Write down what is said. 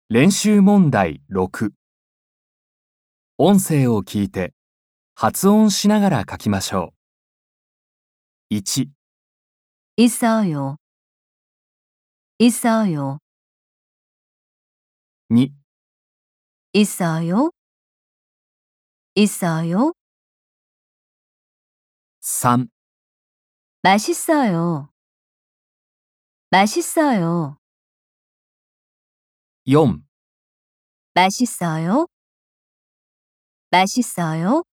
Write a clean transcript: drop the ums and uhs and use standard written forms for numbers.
練習問題6。音声を聞いて発音しながら書きましょう。1、 있어요. 있어요. 2、 있어요. 있어요. 3、 맛있어요. 맛있어요. 4、 맛있어요. 맛있어요.